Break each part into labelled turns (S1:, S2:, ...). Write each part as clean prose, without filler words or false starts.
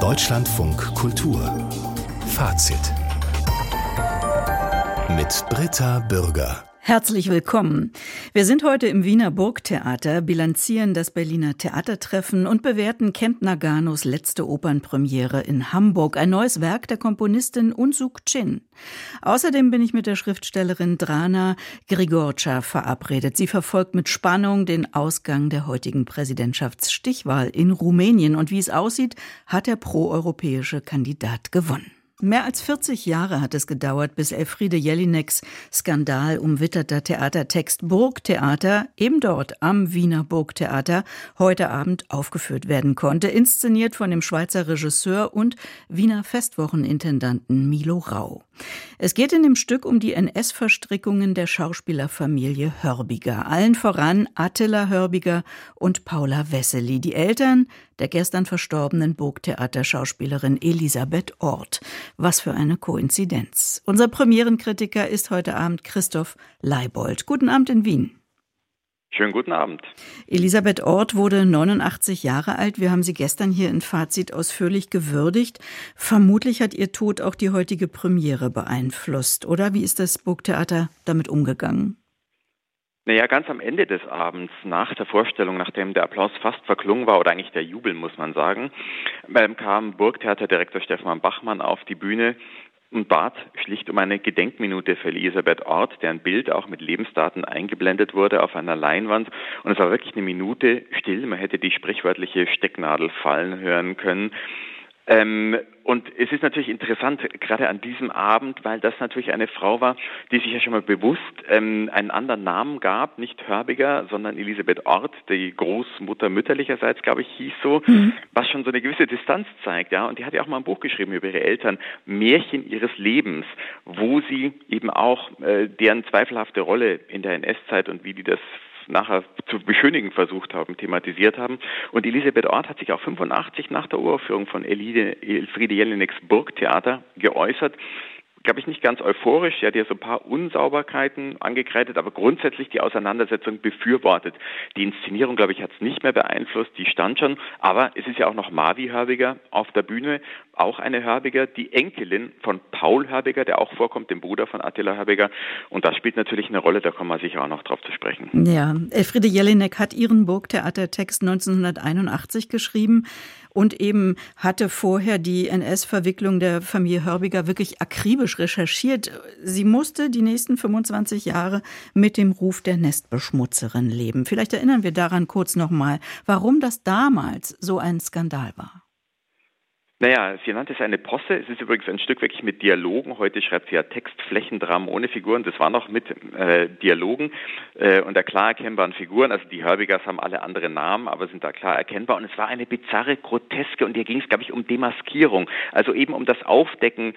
S1: Deutschlandfunk Kultur Fazit mit Britta Bürger.
S2: Herzlich willkommen. Wir sind heute im Wiener Burgtheater, bilanzieren das Berliner Theatertreffen und bewerten Kent Naganos letzte Opernpremiere in Hamburg, ein neues Werk der Komponistin Unsuk Chin. Außerdem bin ich mit der Schriftstellerin Drana Grigorca verabredet. Sie verfolgt mit Spannung den Ausgang der heutigen Präsidentschaftsstichwahl in Rumänien. Und wie es aussieht, hat der proeuropäische Kandidat gewonnen. Mehr als 40 Jahre hat es gedauert, bis Elfriede Jelineks skandalumwitterter Theatertext Burgtheater eben dort am Wiener Burgtheater heute Abend aufgeführt werden konnte, inszeniert von dem Schweizer Regisseur und Wiener Festwochenintendanten Milo Rau. Es geht in dem Stück um die NS-Verstrickungen der Schauspielerfamilie Hörbiger, allen voran Attila Hörbiger und Paula Wessely, die Eltern der gestern verstorbenen Burgtheaterschauspielerin Elisabeth Orth. Was für eine Koinzidenz. Unser Premierenkritiker ist heute Abend Christoph Leibold. Guten Abend in Wien.
S3: Schönen guten Abend.
S2: Elisabeth Orth wurde 89 Jahre alt. Wir haben sie gestern hier in Fazit ausführlich gewürdigt. Vermutlich hat ihr Tod auch die heutige Premiere beeinflusst, oder? Wie ist das Burgtheater damit umgegangen?
S3: Naja, ganz am Ende des Abends, nach der Vorstellung, nachdem der Applaus fast verklungen war, oder eigentlich der Jubel, muss man sagen, kam Burgtheaterdirektor Stefan Bachmann auf die Bühne und bat schlicht um eine Gedenkminute für Elisabeth Orth, deren Bild auch mit Lebensdaten eingeblendet wurde auf einer Leinwand. Und es war wirklich eine Minute still, man hätte die sprichwörtliche Stecknadel fallen hören können. Und es ist natürlich interessant, gerade an diesem Abend, weil das natürlich eine Frau war, die sich ja schon mal bewusst einen anderen Namen gab, nicht Hörbiger, sondern Elisabeth Orth, die Großmutter mütterlicherseits, glaube ich, hieß so, was schon so eine gewisse Distanz zeigt, ja. Und die hat ja auch mal ein Buch geschrieben über ihre Eltern, Märchen ihres Lebens, wo sie eben auch deren zweifelhafte Rolle in der NS-Zeit und wie die das nachher zu beschönigen versucht haben, thematisiert haben. Und Elisabeth Orth hat sich auch 85 nach der Uraufführung von Elfriede Jelineks Burgtheater geäußert. Glaube ich, nicht ganz euphorisch. Sie hat ja so ein paar Unsauberkeiten angekreidet, aber grundsätzlich die Auseinandersetzung befürwortet. Die Inszenierung, glaube ich, hat es nicht mehr beeinflusst, die stand schon. Aber es ist ja auch noch Mavi Hörbiger auf der Bühne, auch eine Hörbiger, die Enkelin von Paul Hörbiger, der auch vorkommt, dem Bruder von Attila Hörbiger. Und das spielt natürlich eine Rolle, da kommen wir sicher auch noch drauf zu sprechen.
S2: Ja, Elfriede Jelinek hat ihren Burgtheatertext 1981 geschrieben und eben hatte vorher die NS-Verwicklung der Familie Hörbiger wirklich akribisch recherchiert. Sie musste die nächsten 25 Jahre mit dem Ruf der Nestbeschmutzerin leben. Vielleicht erinnern wir daran kurz nochmal, warum das damals so ein Skandal war.
S3: Naja, sie nannte es eine Posse. Es ist übrigens ein Stück wirklich mit Dialogen. Heute schreibt sie ja Textflächendramen ohne Figuren. Das war noch mit Dialogen und klar erkennbaren Figuren. Also die Hörbigers haben alle andere Namen, aber sind da klar erkennbar. Und es war eine bizarre, groteske, und hier ging es, glaube ich, um Demaskierung. Also eben um das Aufdecken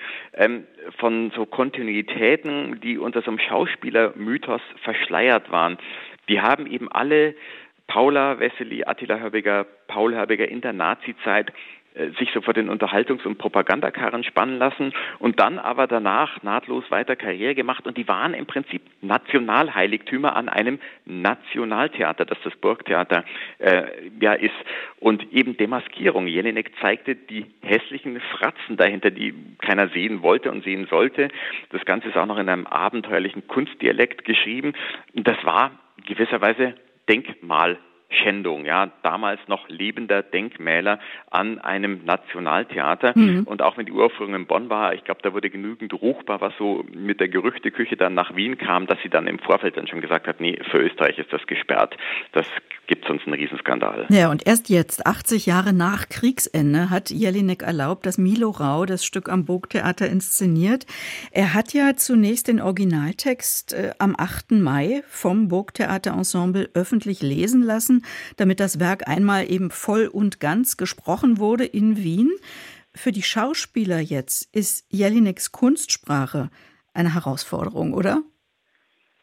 S3: von so Kontinuitäten, die unter so einem Schauspielermythos verschleiert waren. Die haben eben alle Paula Wessely, Attila Hörbiger, Paul Hörbiger in der Nazizeit sich so vor den Unterhaltungs- und Propagandakarren spannen lassen und dann aber danach nahtlos weiter Karriere gemacht. Und die waren im Prinzip Nationalheiligtümer an einem Nationaltheater, das das Burgtheater ist. Und eben Demaskierung. Jelinek zeigte die hässlichen Fratzen dahinter, die keiner sehen wollte und sehen sollte. Das Ganze ist auch noch in einem abenteuerlichen Kunstdialekt geschrieben. Und das war gewisserweise Denkmalschändung, ja, damals noch lebender Denkmäler an einem Nationaltheater. Und auch wenn die Uraufführung in Bonn war, ich glaube, da wurde genügend ruchbar, was so mit der Gerüchteküche dann nach Wien kam, dass sie dann im Vorfeld dann schon gesagt hat, nee, für Österreich ist das gesperrt. Das gibt sonst einen Riesenskandal.
S2: Ja, und erst jetzt, 80 Jahre nach Kriegsende, hat Jelinek erlaubt, dass Milo Rau das Stück am Burgtheater inszeniert. Er hat ja zunächst den Originaltext am 8. Mai vom Burgtheaterensemble öffentlich lesen lassen, damit das Werk einmal eben voll und ganz gesprochen wurde in Wien. Für die Schauspieler jetzt ist Jelineks Kunstsprache eine Herausforderung, oder?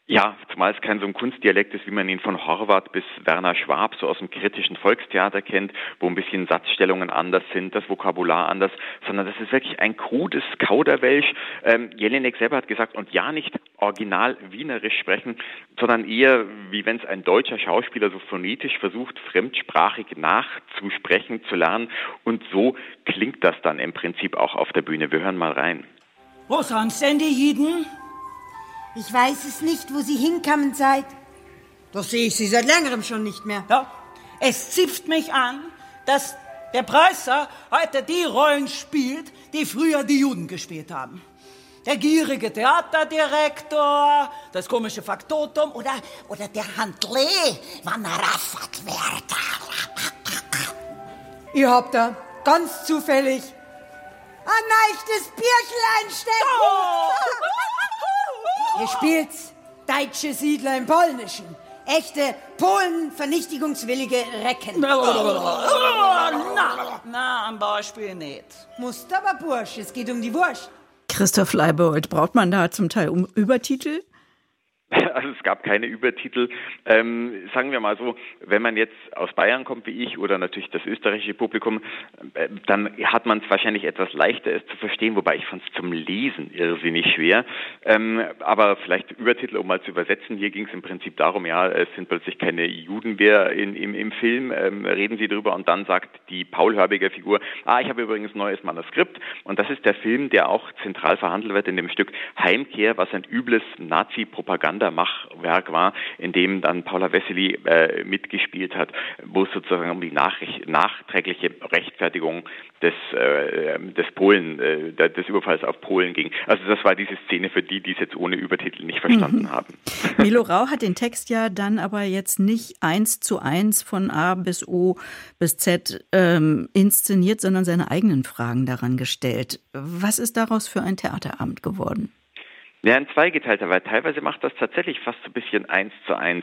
S3: Ja, zumal es kein so ein Kunstdialekt ist, wie man ihn von Horvath bis Werner Schwab so aus dem kritischen Volkstheater kennt, wo ein bisschen Satzstellungen anders sind, das Vokabular anders, sondern das ist wirklich ein krudes Kauderwelsch. Jelinek selber hat gesagt, und ja nicht original wienerisch sprechen, sondern eher, wie wenn es ein deutscher Schauspieler so phonetisch versucht, fremdsprachig nachzusprechen, zu lernen. Und so klingt das dann im Prinzip auch auf der Bühne. Wir hören mal rein.
S4: Wo sind's denn die Jiden?
S5: Ich weiß es nicht, wo Sie hinkamen seid. Doch sehe ich Sie seit längerem schon nicht mehr.
S4: Ja, es zipft mich an, dass der Preisser heute die Rollen spielt, die früher die Juden gespielt haben. Der gierige Theaterdirektor, das komische Faktotum oder der Handle, wann er raffert wird.
S5: Ihr habt da ganz zufällig ein echtes Bierchen einstecken.
S4: Oh!
S5: Ihr spielt's deutsche Siedler im Polnischen. Echte Polen-vernichtigungswillige Recken.
S4: Na, am Beispiel nicht.
S5: Musst aber, Bursch, es geht um die Wurst.
S2: Christoph Leibold, braucht man da zum Teil Übertitel?
S3: Also es gab keine Übertitel. Sagen wir mal so, wenn man jetzt aus Bayern kommt wie ich oder natürlich das österreichische Publikum, dann hat man es wahrscheinlich etwas leichter, es zu verstehen, wobei ich fand es zum Lesen irrsinnig schwer. Aber vielleicht Übertitel, um mal zu übersetzen. Hier ging es im Prinzip darum, ja, es sind plötzlich keine Juden mehr im Film, reden sie drüber und dann sagt die Paul Hörbiger Figur, ich habe übrigens ein neues Manuskript und das ist der Film, der auch zentral verhandelt wird in dem Stück Heimkehr, was ein übles Nazi-Propagandamachwerk war, in dem dann Paula Wessely mitgespielt hat, wo es sozusagen um die nachträgliche Rechtfertigung des Polen, des Überfalls auf Polen ging. Also das war diese Szene für die es jetzt ohne Übertitel nicht verstanden haben.
S2: Milo Rau hat den Text ja dann aber jetzt nicht 1:1 von A bis O bis Z inszeniert, sondern seine eigenen Fragen daran gestellt. Was ist daraus für ein Theaterabend geworden?
S3: Ja, ein zweigeteilter, weil teilweise macht das tatsächlich fast so ein bisschen 1:1.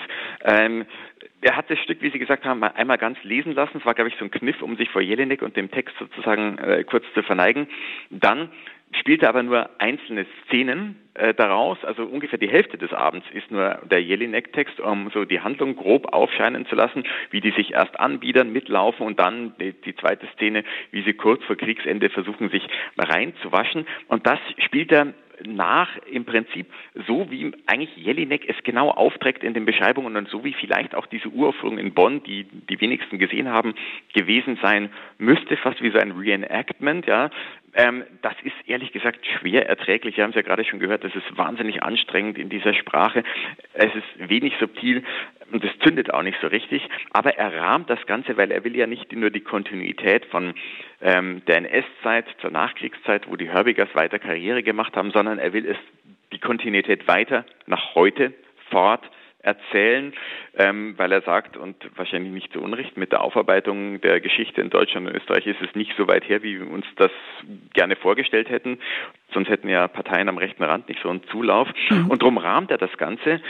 S3: Er hat das Stück, wie Sie gesagt haben, einmal ganz lesen lassen. Es war, glaube ich, so ein Kniff, um sich vor Jelinek und dem Text sozusagen kurz zu verneigen. Dann spielte aber nur einzelne Szenen daraus, also ungefähr die Hälfte des Abends ist nur der Jelinek-Text, um so die Handlung grob aufscheinen zu lassen, wie die sich erst anbiedern, mitlaufen und dann die zweite Szene, wie sie kurz vor Kriegsende versuchen, sich reinzuwaschen. Und das spielt er nach im Prinzip so, wie eigentlich Jelinek es genau aufträgt in den Beschreibungen und so wie vielleicht auch diese Uraufführung in Bonn, die die wenigsten gesehen haben, gewesen sein müsste, fast wie so ein Reenactment, ja. Das ist ehrlich gesagt schwer erträglich. Wir haben es ja gerade schon gehört, das ist wahnsinnig anstrengend in dieser Sprache. Es ist wenig subtil und es zündet auch nicht so richtig. Aber er rahmt das Ganze, weil er will ja nicht nur die Kontinuität von der NS-Zeit zur Nachkriegszeit, wo die Hörbigers weiter Karriere gemacht haben, sondern er will die Kontinuität weiter nach heute fort erzählen, weil er sagt, und wahrscheinlich nicht zu Unrecht, mit der Aufarbeitung der Geschichte in Deutschland und Österreich ist es nicht so weit her, wie wir uns das gerne vorgestellt hätten. Sonst hätten ja Parteien am rechten Rand nicht so einen Zulauf. Und darum rahmt er das Ganze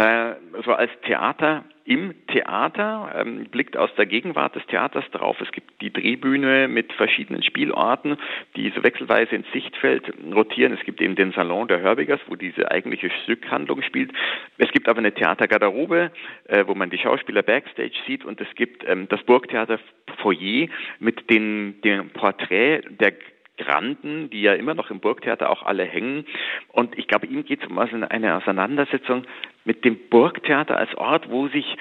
S3: so als Theater im Theater, blickt aus der Gegenwart des Theaters drauf. Es gibt die Drehbühne mit verschiedenen Spielorten, die so wechselweise ins Sichtfeld rotieren. Es gibt eben den Salon der Hörbigers, wo diese eigentliche Stückhandlung spielt. Es gibt aber eine Theatergarderobe, wo man die Schauspieler backstage sieht und es gibt das Burgtheater Foyer mit dem Porträt der Granden, die ja immer noch im Burgtheater auch alle hängen. Und ich glaube, ihm geht es um eine Auseinandersetzung mit dem Burgtheater als Ort, wo sich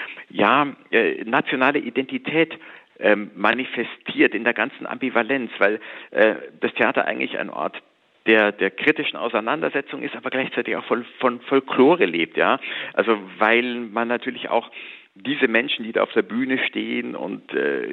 S3: nationale Identität manifestiert in der ganzen Ambivalenz, weil das Theater eigentlich ein Ort der kritischen Auseinandersetzung ist, aber gleichzeitig auch von Folklore lebt, ja. Also weil man natürlich auch diese Menschen, die da auf der Bühne stehen und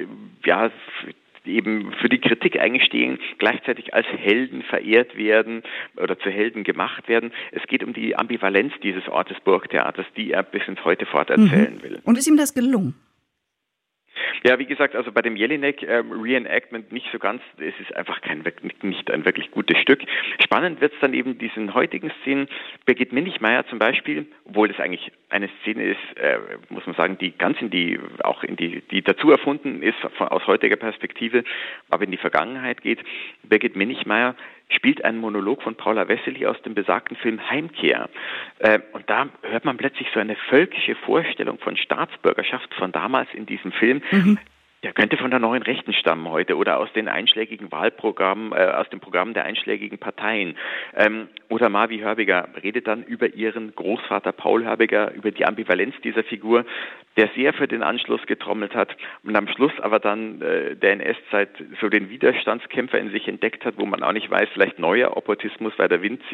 S3: eben für die Kritik eigentlich stehen, gleichzeitig als Helden verehrt werden oder zu Helden gemacht werden. Es geht um die Ambivalenz dieses Ortes Burgtheaters, die er bis ins Heute fort erzählen will.
S2: Und ist ihm das gelungen?
S3: Ja, wie gesagt, also bei dem Jelinek Reenactment nicht so ganz, es ist einfach nicht ein wirklich gutes Stück. Spannend wird es dann eben diesen heutigen Szenen. Birgit Minichmeier zum Beispiel, obwohl es eigentlich eine Szene ist, muss man sagen, die ganz die dazu erfunden ist aus heutiger Perspektive, aber in die Vergangenheit geht. Birgit Minichmeier spielt ein Monolog von Paula Wessely aus dem besagten Film Heimkehr. Und da hört man plötzlich so eine völkische Vorstellung von Staatsbürgerschaft von damals in diesem Film. Der könnte von der neuen Rechten stammen heute oder aus den einschlägigen Wahlprogrammen, aus den Programmen der einschlägigen Parteien. Oder Marvi Hörbiger redet dann über ihren Großvater Paul Hörbiger, über die Ambivalenz dieser Figur, der sehr für den Anschluss getrommelt hat und am Schluss aber dann der NS-Zeit so den Widerstandskämpfer in sich entdeckt hat, wo man auch nicht weiß, vielleicht neuer Opportunismus, weil der Wind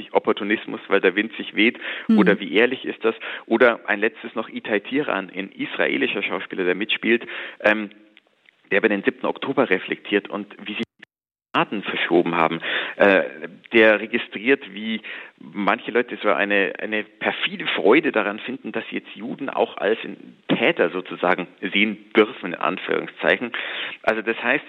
S3: sich weht, oder wie ehrlich ist das? Oder ein letztes noch Itai Tiran, ein israelischer Schauspieler, der mitspielt, der über den 7. Oktober reflektiert und wie sie Daten verschoben haben. Der registriert, wie manche Leute so eine perfide Freude daran finden, dass sie jetzt Juden auch als Täter sozusagen sehen dürfen, in Anführungszeichen. Also das heißt,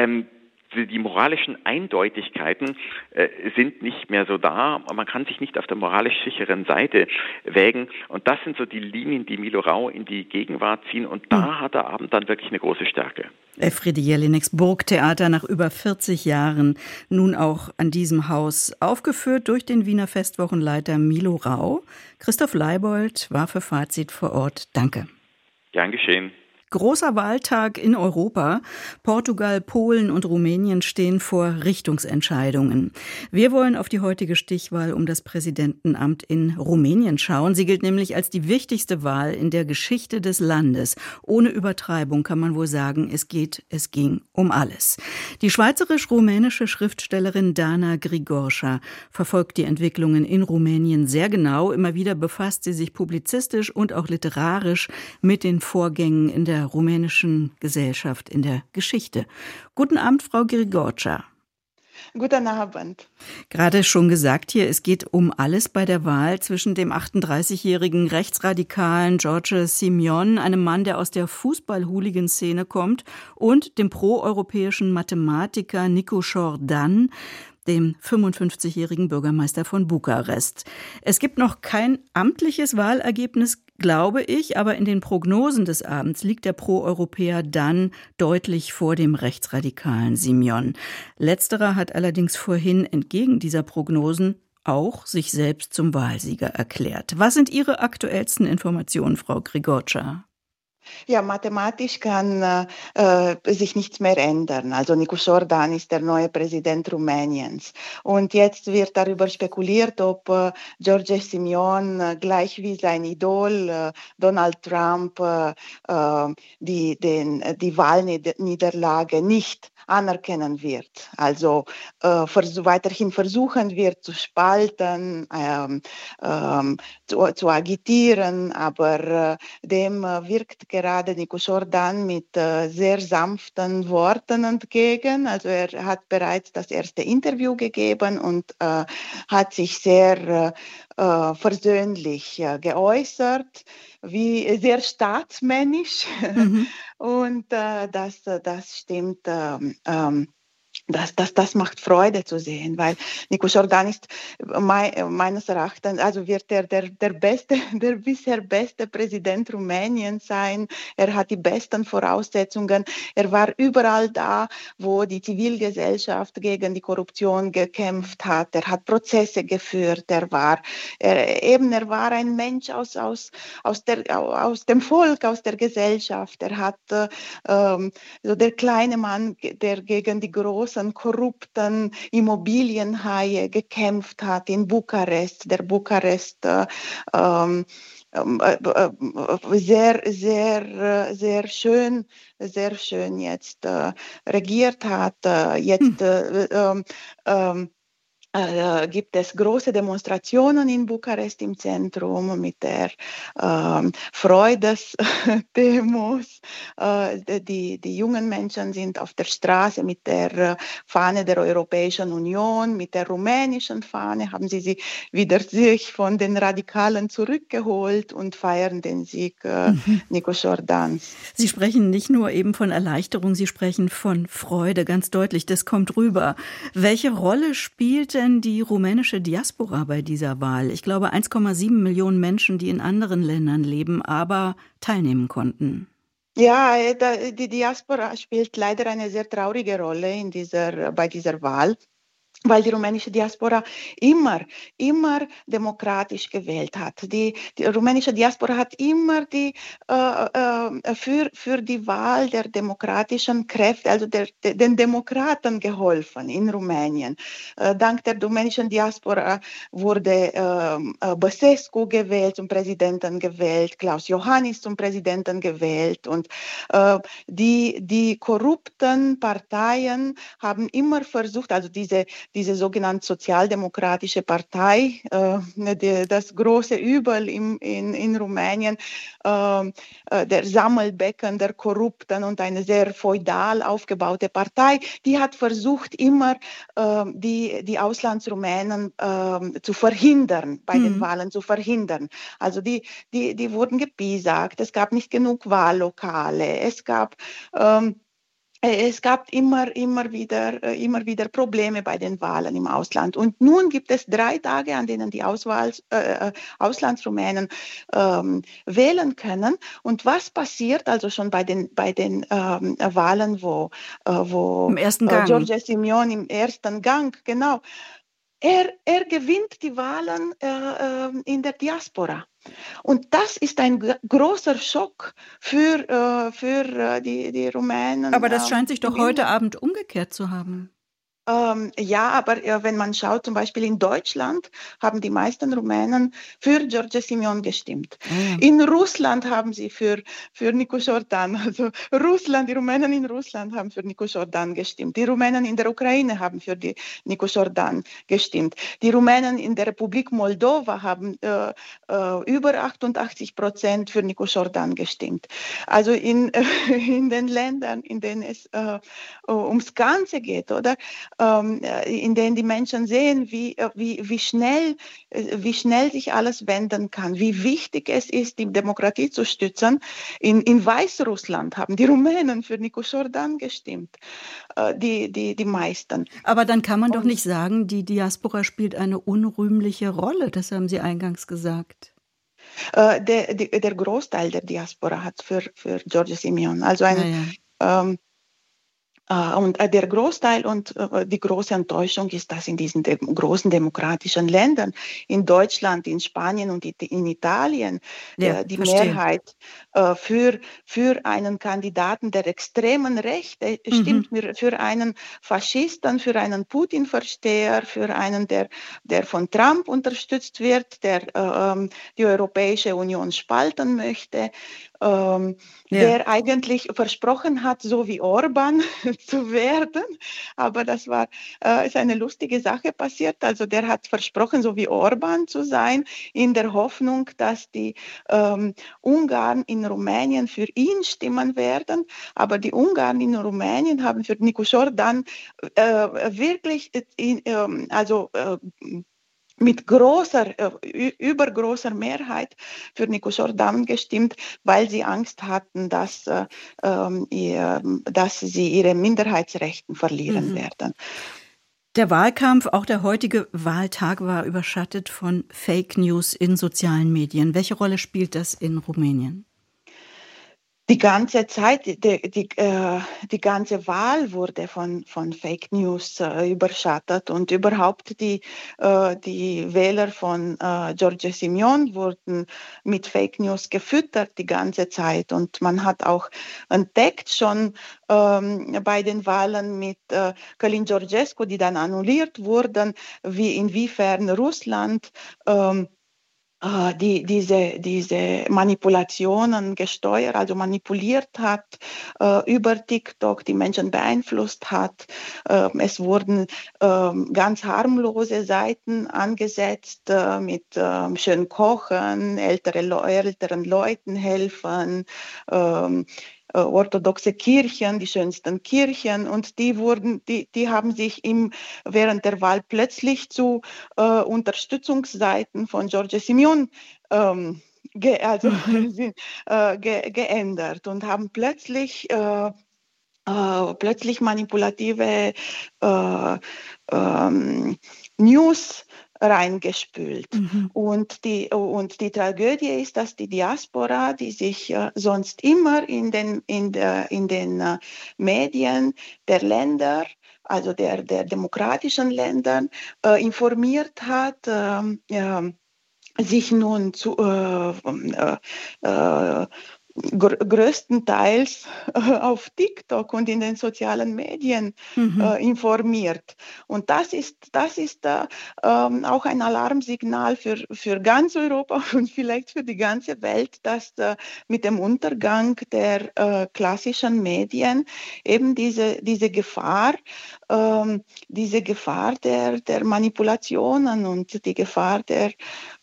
S3: die moralischen Eindeutigkeiten sind nicht mehr so da. Man kann sich nicht auf der moralisch sicheren Seite wägen. Und das sind so die Linien, die Milo Rau in die Gegenwart ziehen. Und da hat der Abend dann wirklich eine große Stärke.
S2: Elfriede Jelineks Burgtheater nach über 40 Jahren nun auch an diesem Haus aufgeführt durch den Wiener Festwochenleiter Milo Rau. Christoph Leibold war für Fazit vor Ort. Danke.
S3: Gern geschehen.
S2: Großer Wahltag in Europa. Portugal, Polen und Rumänien stehen vor Richtungsentscheidungen. Wir wollen auf die heutige Stichwahl um das Präsidentenamt in Rumänien schauen. Sie gilt nämlich als die wichtigste Wahl in der Geschichte des Landes. Ohne Übertreibung kann man wohl sagen, es ging um alles. Die schweizerisch-rumänische Schriftstellerin Dana Grigorca verfolgt die Entwicklungen in Rumänien sehr genau. Immer wieder befasst sie sich publizistisch und auch literarisch mit den Vorgängen in der rumänischen Gesellschaft, in der Geschichte. Guten Abend, Frau Grigorca.
S6: Guten Abend.
S2: Gerade schon gesagt hier, es geht um alles bei der Wahl zwischen dem 38-jährigen Rechtsradikalen George Simion, einem Mann, der aus der Fußball-Hooligan-Szene kommt, und dem proeuropäischen Mathematiker Nicu Jordan, dem 55-jährigen Bürgermeister von Bukarest. Es gibt noch kein amtliches Wahlergebnis, glaube ich, aber in den Prognosen des Abends liegt der Pro-Europäer dann deutlich vor dem rechtsradikalen Simion. Letzterer hat allerdings vorhin entgegen dieser Prognosen auch sich selbst zum Wahlsieger erklärt. Was sind Ihre aktuellsten Informationen, Frau Grigorca?
S6: Ja, mathematisch kann sich nichts mehr ändern. Also Nicu Jordan ist der neue Präsident Rumäniens. Und jetzt wird darüber spekuliert, ob George Simion gleich wie sein Idol Donald Trump die Wahlniederlage nicht anerkennen wird. Also weiterhin versuchen wird zu spalten, zu agitieren, aber dem wirkt gerade Nicu Jordan mit sehr sanften Worten entgegen. Also er hat bereits das erste Interview gegeben und hat sich sehr versöhnlich geäußert, wie sehr staatsmännisch. Und das stimmt. Das macht Freude zu sehen, weil Nicu Jordan ist meines Erachtens, also wird er der bisher beste Präsident Rumäniens sein. Er hat die besten Voraussetzungen. Er war überall da, wo die Zivilgesellschaft gegen die Korruption gekämpft hat. Er hat Prozesse geführt. Er war ein Mensch aus dem Volk, aus der Gesellschaft. Er hat so der kleine Mann, der gegen die großen korrupten Immobilienhaie gekämpft hat in Bukarest, der Bukarest sehr schön jetzt regiert hat. Gibt es große Demonstrationen in Bukarest im Zentrum mit der Freudesdemos. Die jungen Menschen sind auf der Straße mit der Fahne der Europäischen Union, mit der rumänischen Fahne, haben sie wieder sich von den Radikalen zurückgeholt und feiern den Sieg Nicu Jordans.
S2: Sie sprechen nicht nur eben von Erleichterung, Sie sprechen von Freude, ganz deutlich, das kommt rüber. Welche Rolle spielt denn die rumänische Diaspora bei dieser Wahl? Ich glaube 1,7 Millionen Menschen, die in anderen Ländern leben, aber teilnehmen konnten.
S6: Ja, die Diaspora spielt leider eine sehr traurige Rolle bei dieser Wahl. weil die rumänische Diaspora immer demokratisch gewählt hat. Die rumänische Diaspora hat immer für die Wahl der demokratischen Kräfte, also den Demokraten geholfen in Rumänien. Dank der rumänischen Diaspora wurde Băsescu gewählt, zum Präsidenten gewählt, Klaus Iohannis zum Präsidenten gewählt, und die korrupten Parteien haben immer versucht, also diese sogenannte sozialdemokratische Partei, das große Übel in Rumänien, der Sammelbecken der Korrupten und eine sehr feudal aufgebaute Partei, die hat versucht, immer die Auslandsrumänen zu verhindern, bei den Wahlen zu verhindern. Also die wurden gepiesackt, es gab nicht genug Wahllokale, es gab immer wieder Probleme bei den Wahlen im Ausland. Und nun gibt es 3 Tage, an denen die Auslandsrumänen wählen können. Und was passiert also schon bei den Wahlen, wo
S2: im ersten Gang.
S6: George Simion im ersten Gang, genau, er gewinnt die Wahlen in der Diaspora. Und das ist ein großer Schock für die Rumänen.
S2: Aber das scheint sich doch heute Abend umgekehrt zu haben.
S6: Ja, aber wenn man schaut, zum Beispiel in Deutschland haben die meisten Rumänen für George Simion gestimmt. In Russland haben sie für Nico Jordan, also die Rumänen in Russland haben für Nico Jordan gestimmt. Die Rumänen in der Ukraine haben für Nico Jordan gestimmt. Die Rumänen in der Republik Moldova haben über 88% für Nico Jordan gestimmt. Also in den Ländern, in denen es ums Ganze geht, oder? In denen die Menschen sehen, wie schnell sich alles wenden kann, wie wichtig es ist, die Demokratie zu stützen. In Weißrussland haben die Rumänen für Nico Jordan gestimmt, die meisten.
S2: Aber dann kann man doch nicht sagen, die Diaspora spielt eine unrühmliche Rolle, das haben Sie eingangs gesagt.
S6: Der Großteil der Diaspora hat für George Simion, also und der Großteil und die große Enttäuschung ist, dass in diesen großen demokratischen Ländern, in Deutschland, in Spanien und in Italien, die Mehrheit für einen Kandidaten der extremen Rechte stimmt, für einen Faschisten, für einen Putin-Versteher, für einen, der von Trump unterstützt wird, der die Europäische Union spalten möchte, der eigentlich versprochen hat, so wie Orban zu werden. Aber das ist eine lustige Sache passiert. Also der hat versprochen, so wie Orban zu sein, in der Hoffnung, dass die Ungarn in Rumänien für ihn stimmen werden. Aber die Ungarn in Rumänien haben für Nico Jordan wirklich mit übergroßer Mehrheit für Nico Jordan gestimmt, weil sie Angst hatten, dass sie ihre Minderheitsrechte verlieren werden.
S2: Der Wahlkampf, auch der heutige Wahltag, war überschattet von Fake News in sozialen Medien. Welche Rolle spielt das in Rumänien?
S6: Die ganze Zeit, die ganze Wahl wurde von Fake News überschattet, und überhaupt die Wähler von George Simion wurden mit Fake News gefüttert die ganze Zeit, und man hat auch entdeckt schon bei den Wahlen mit Călin Georgescu, die dann annulliert wurden, inwiefern Russland diese Manipulationen manipuliert hat, über TikTok die Menschen beeinflusst hat. Es wurden ganz harmlose Seiten angesetzt mit schön Kochen, älteren Leuten helfen, orthodoxe Kirchen, die schönsten Kirchen, und die haben sich während der Wahl plötzlich zu Unterstützungsseiten von George Simion geändert und haben plötzlich manipulative News reingespült. Und die Tragödie ist, dass die Diaspora, die sich sonst immer in den Medien der Länder also der demokratischen Länder, informiert hat, sich nun größtenteils auf TikTok und in den sozialen Medien informiert. Und das ist auch ein Alarmsignal für ganz Europa und vielleicht für die ganze Welt, dass mit dem Untergang der klassischen Medien eben diese Gefahr der Manipulationen und die Gefahr der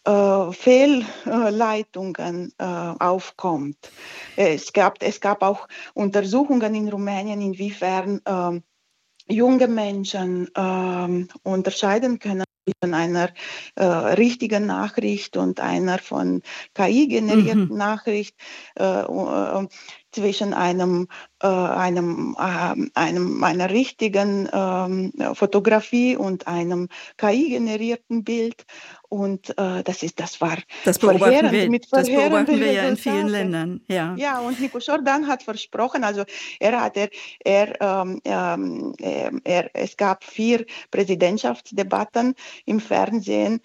S6: Fehlleitungen aufkommt. Es gab auch Untersuchungen in Rumänien, inwiefern junge Menschen unterscheiden können zwischen einer richtigen Nachricht und einer von KI generierten Nachricht, zwischen einer richtigen Fotografie und einem KI-generierten Bild. Und das
S2: beobachten wir ja in vielen Ländern.
S6: Ja, und Nico Jordan hat versprochen, also es gab 4 Präsidentschaftsdebatten im Fernsehen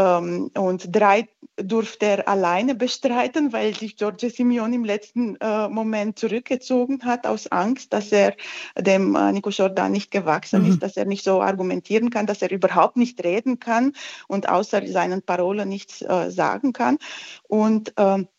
S6: und 3 durfte er alleine bestreiten, weil sich Giorgia Simeone im letzten Moment zurückgezogen hat aus Angst, dass er dem Nico Jordan nicht gewachsen ist, dass er nicht so argumentieren kann, dass er überhaupt nicht reden kann und außer seinen Parolen nichts sagen kann. Und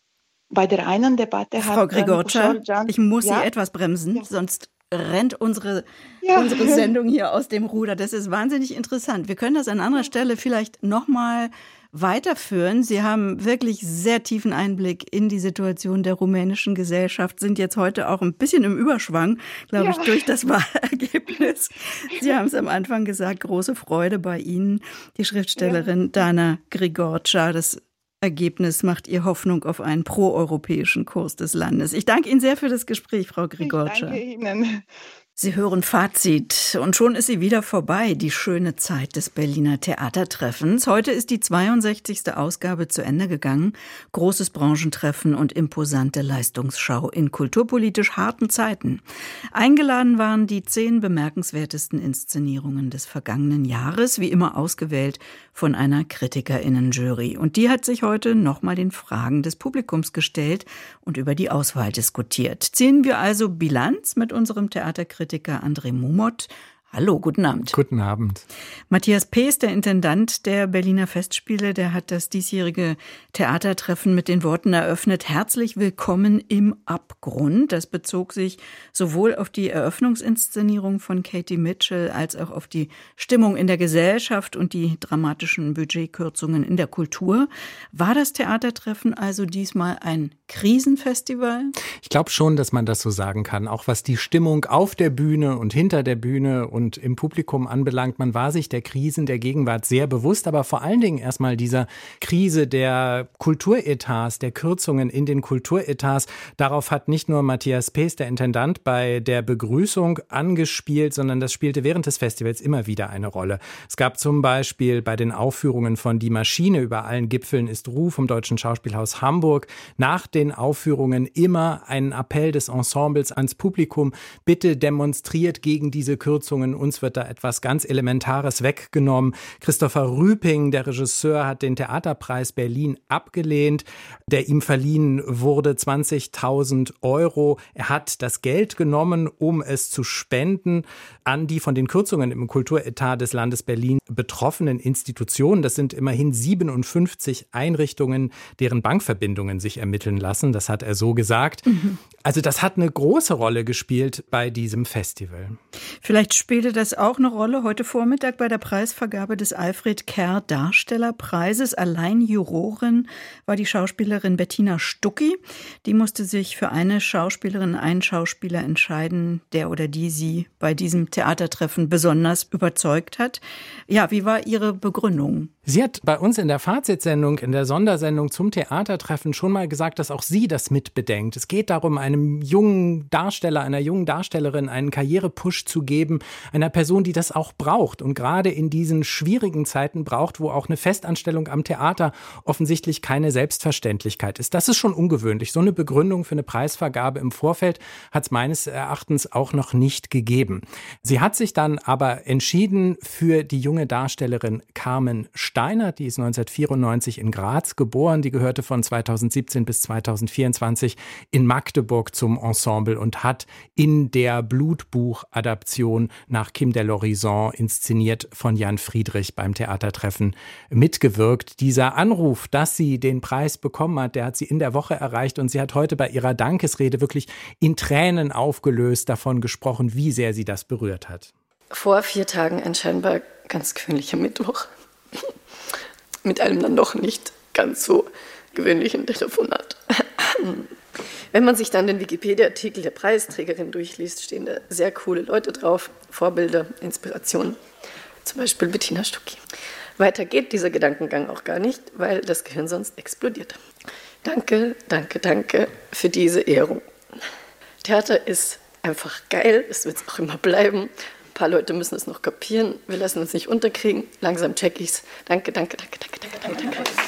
S6: bei der einen Debatte hat
S2: Frau Grigorcia, ich muss Sie etwas bremsen, sonst rennt unsere Sendung hier aus dem Ruder. Das ist wahnsinnig interessant. Wir können das an anderer Stelle vielleicht nochmal weiterführen. Sie haben wirklich sehr tiefen Einblick in die Situation der rumänischen Gesellschaft, sind jetzt heute auch ein bisschen im Überschwang, glaube ich, durch das Wahlergebnis. Sie haben es am Anfang gesagt, große Freude bei Ihnen, die Schriftstellerin Dana Grigorcia. Das Ergebnis macht ihr Hoffnung auf einen proeuropäischen Kurs des Landes. Ich danke Ihnen sehr für das Gespräch, Frau Grigorcia.
S6: Ich danke Ihnen.
S2: Sie hören Fazit und schon ist sie wieder vorbei, die schöne Zeit des Berliner Theatertreffens. Heute ist die 62. Ausgabe zu Ende gegangen. Großes Branchentreffen und imposante Leistungsschau in kulturpolitisch harten Zeiten. Eingeladen waren die 10 bemerkenswertesten Inszenierungen des vergangenen Jahres, wie immer ausgewählt von einer KritikerInnen-Jury. Und die hat sich heute nochmal den Fragen des Publikums gestellt und über die Auswahl diskutiert. Ziehen wir also Bilanz mit unserem Theaterkritiker André Mumot. Hallo, guten Abend.
S7: Guten Abend.
S2: Matthias Pees, der Intendant der Berliner Festspiele, der hat das diesjährige Theatertreffen mit den Worten eröffnet: Herzlich willkommen im Abgrund. Das bezog sich sowohl auf die Eröffnungsinszenierung von Katie Mitchell als auch auf die Stimmung in der Gesellschaft und die dramatischen Budgetkürzungen in der Kultur. War das Theatertreffen also diesmal ein Krisenfestival?
S7: Ich glaube schon, dass man das so sagen kann. Auch was die Stimmung auf der Bühne und hinter der Bühne und im Publikum anbelangt. Man war sich der Krisen der Gegenwart sehr bewusst, aber vor allen Dingen erstmal dieser Krise der Kulturetats, der Kürzungen in den Kulturetats. Darauf hat nicht nur Matthias Pees, der Intendant, bei der Begrüßung angespielt, sondern das spielte während des Festivals immer wieder eine Rolle. Es gab zum Beispiel bei den Aufführungen von Die Maschine über allen Gipfeln ist Ruhe vom Deutschen Schauspielhaus Hamburg nach den Aufführungen immer einen Appell des Ensembles ans Publikum: Bitte demonstriert gegen diese Kürzungen. Uns wird da etwas ganz Elementares weggenommen. Christopher Rüping, der Regisseur, hat den Theaterpreis Berlin abgelehnt, der ihm verliehen wurde, 20.000 €. Er hat das Geld genommen, um es zu spenden an die von den Kürzungen im Kulturetat des Landes Berlin betroffenen Institutionen. Das sind immerhin 57 Einrichtungen, deren Bankverbindungen sich ermitteln lassen. Das hat er so gesagt. Also das hat eine große Rolle gespielt bei diesem Festival.
S2: Vielleicht spielte das auch eine Rolle heute Vormittag bei der Preisvergabe des Alfred Kerr Darstellerpreises. Allein Jurorin war die Schauspielerin Bettina Stucki. Die musste sich für eine Schauspielerin, einen Schauspieler entscheiden, der oder die sie bei diesem Theatertreffen besonders überzeugt hat. Ja, wie war Ihre Begründung?
S7: Sie hat bei uns in der Fazitsendung, in der Sondersendung zum Theatertreffen schon mal gesagt, dass auch sie das mitbedenkt. Es geht darum, einem jungen Darsteller, einer jungen Darstellerin einen Karrierepush zu geben, einer Person, die das auch braucht und gerade in diesen schwierigen Zeiten braucht, wo auch eine Festanstellung am Theater offensichtlich keine Selbstverständlichkeit ist. Das ist schon ungewöhnlich. So eine Begründung für eine Preisvergabe im Vorfeld hat es meines Erachtens auch noch nicht gegeben. Sie hat sich dann aber entschieden für die junge Darstellerin Carmen Steinert, die ist 1994 in Graz geboren, die gehörte von 2017 bis 2024 in Magdeburg zum Ensemble und hat in der Blutbuch-Adaption nach Kim de l'Horizon, inszeniert von Jan Friedrich, beim Theatertreffen mitgewirkt. Dieser Anruf, dass sie den Preis bekommen hat, der hat sie in der Woche erreicht und sie hat heute bei ihrer Dankesrede wirklich in Tränen aufgelöst davon gesprochen, wie sehr sie das berührt hat.
S8: Vor 4 Tagen ein scheinbar ganz gewöhnlicher Mittwoch. Mit einem dann doch nicht ganz so gewöhnlichen Telefonat. Wenn man sich dann den Wikipedia-Artikel der Preisträgerin durchliest, stehen da sehr coole Leute drauf, Vorbilder, Inspirationen, zum Beispiel Bettina Stucki. Weiter geht dieser Gedankengang auch gar nicht, weil das Gehirn sonst explodiert. Danke, danke, danke für diese Ehrung. Theater ist einfach geil, es wird es auch immer bleiben. Ein paar Leute müssen es noch kapieren. Wir lassen uns nicht unterkriegen. Langsam check ich's. Danke, danke, danke, danke, danke, danke, danke.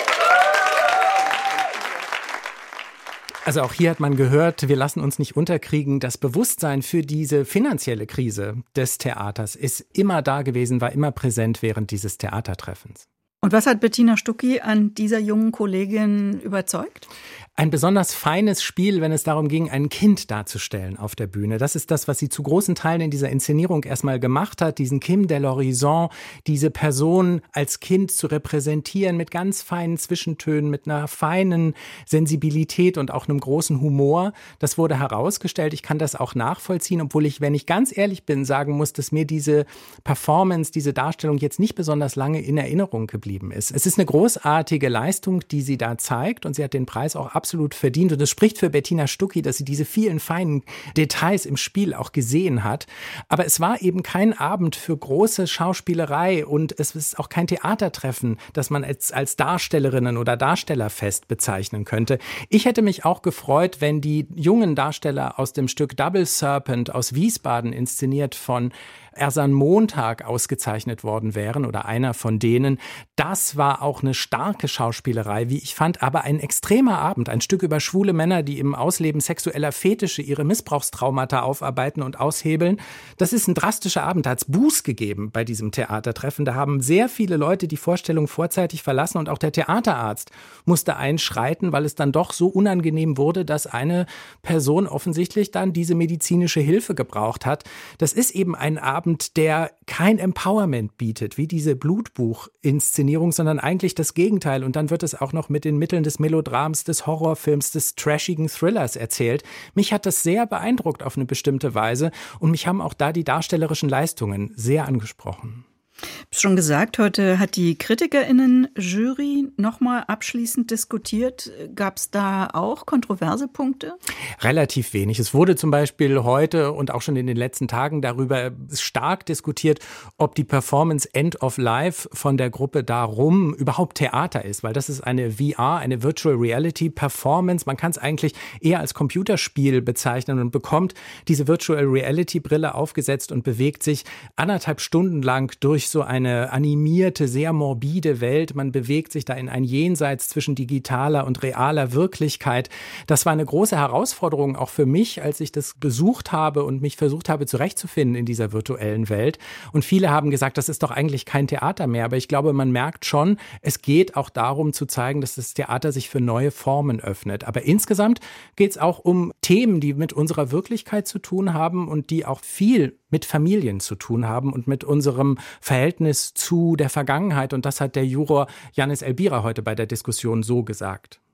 S7: Also auch hier hat man gehört, wir lassen uns nicht unterkriegen. Das Bewusstsein für diese finanzielle Krise des Theaters ist immer da gewesen, war immer präsent während dieses Theatertreffens.
S2: Und was hat Bettina Stucki an dieser jungen Kollegin überzeugt?
S7: Ein besonders feines Spiel, wenn es darum ging, ein Kind darzustellen auf der Bühne. Das ist das, was sie zu großen Teilen in dieser Inszenierung erstmal gemacht hat, diesen Kim de l'Horizon, diese Person als Kind zu repräsentieren mit ganz feinen Zwischentönen, mit einer feinen Sensibilität und auch einem großen Humor. Das wurde herausgestellt. Ich kann das auch nachvollziehen, obwohl ich, wenn ich ganz ehrlich bin, sagen muss, dass mir diese Performance, diese Darstellung jetzt nicht besonders lange in Erinnerung geblieben ist. Es ist eine großartige Leistung, die sie da zeigt und sie hat den Preis auch absolut verdient. Und es spricht für Bettina Stucki, dass sie diese vielen feinen Details im Spiel auch gesehen hat. Aber es war eben kein Abend für große Schauspielerei und es ist auch kein Theatertreffen, das man als Darstellerinnen oder Darstellerfest bezeichnen könnte. Ich hätte mich auch gefreut, wenn die jungen Darsteller aus dem Stück Double Serpent aus Wiesbaden, inszeniert von Ersan Montag, ausgezeichnet worden wären oder einer von denen. Das war auch eine starke Schauspielerei, wie ich fand, aber ein extremer Abend. Ein Stück über schwule Männer, die im Ausleben sexueller Fetische ihre Missbrauchstraumata aufarbeiten und aushebeln. Das ist ein drastischer Abend. Da hat es Buß gegeben bei diesem Theatertreffen. Da haben sehr viele Leute die Vorstellung vorzeitig verlassen und auch der Theaterarzt musste einschreiten, weil es dann doch so unangenehm wurde, dass eine Person offensichtlich dann diese medizinische Hilfe gebraucht hat. Das ist eben ein Abend, der kein Empowerment bietet, wie diese Blutbuch-Inszenierung, sondern eigentlich das Gegenteil. Und dann wird es auch noch mit den Mitteln des Melodrams, des Horrorfilms, des trashigen Thrillers erzählt. Mich hat das sehr beeindruckt auf eine bestimmte Weise und mich haben auch da die darstellerischen Leistungen sehr angesprochen.
S2: Ich habe schon gesagt, heute hat die KritikerInnen-Jury nochmal abschließend diskutiert. Gab es da auch kontroverse Punkte?
S7: Relativ wenig. Es wurde zum Beispiel heute und auch schon in den letzten Tagen darüber stark diskutiert, ob die Performance End of Life von der Gruppe Darum überhaupt Theater ist, weil das ist eine VR, eine Virtual Reality Performance. Man kann es eigentlich eher als Computerspiel bezeichnen und bekommt diese Virtual Reality Brille aufgesetzt und bewegt sich 1,5 Stunden lang durch so eine animierte, sehr morbide Welt. Man bewegt sich da in ein Jenseits zwischen digitaler und realer Wirklichkeit. Das war eine große Herausforderung auch für mich, als ich das besucht habe und mich versucht habe zurechtzufinden in dieser virtuellen Welt. Und viele haben gesagt, das ist doch eigentlich kein Theater mehr. Aber ich glaube, man merkt schon, es geht auch darum zu zeigen, dass das Theater sich für neue Formen öffnet. Aber insgesamt geht es auch um Themen, die mit unserer Wirklichkeit zu tun haben und die auch viel mit Familien zu tun haben und mit unserem Verhältnis zu der Vergangenheit. Und das hat der Juror Yannis Elbira heute bei der Diskussion so gesagt.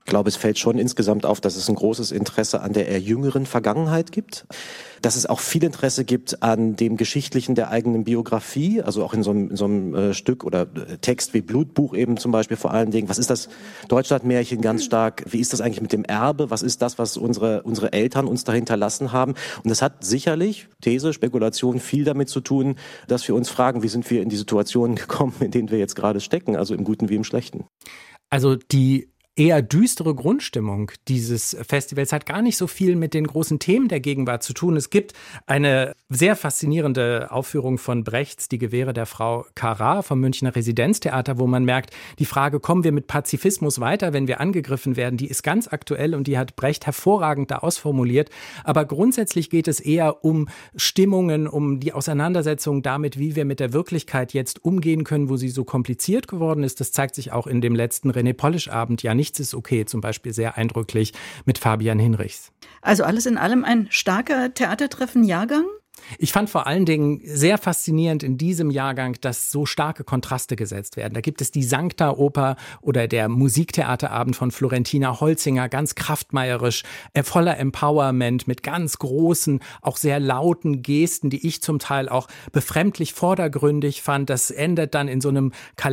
S9: Ich glaube, es fällt schon insgesamt auf, dass es ein großes Interesse an der eher jüngeren Vergangenheit gibt. Dass es auch viel Interesse gibt an dem Geschichtlichen der eigenen Biografie, also auch in so einem Stück oder Text wie Blutbuch eben zum Beispiel vor allen Dingen. Was ist das Deutschlandmärchen ganz stark? Wie ist das eigentlich mit dem Erbe? Was ist das, was unsere Eltern uns da hinterlassen haben? Und das hat sicherlich, These, Spekulation, viel damit zu tun, dass wir uns fragen, wie sind wir in die Situation gekommen, in denen wir jetzt gerade stecken, also im Guten wie im Schlechten.
S7: Also die eher düstere Grundstimmung dieses Festivals hat gar nicht so viel mit den großen Themen der Gegenwart zu tun. Es gibt eine sehr faszinierende Aufführung von Brechts Die Gewehre der Frau Carat vom Münchner Residenztheater, wo man merkt, die Frage, kommen wir mit Pazifismus weiter, wenn wir angegriffen werden, die ist ganz aktuell und die hat Brecht hervorragend da ausformuliert. Aber grundsätzlich geht es eher um Stimmungen, um die Auseinandersetzung damit, wie wir mit der Wirklichkeit jetzt umgehen können, wo sie so kompliziert geworden ist. Das zeigt sich auch in dem letzten René Polish-Abend, ja nicht. Nichts ist okay, zum Beispiel sehr eindrücklich mit Fabian Hinrichs.
S2: Also alles in allem ein starker Theatertreffen-Jahrgang?
S7: Ich fand vor allen Dingen sehr faszinierend in diesem Jahrgang, dass so starke Kontraste gesetzt werden. Da gibt es die Sancta-Oper oder der Musiktheaterabend von Florentina Holzinger, ganz kraftmeierisch, voller Empowerment, mit ganz großen, auch sehr lauten Gesten, die ich zum Teil auch befremdlich vordergründig fand. Das endet dann in so einem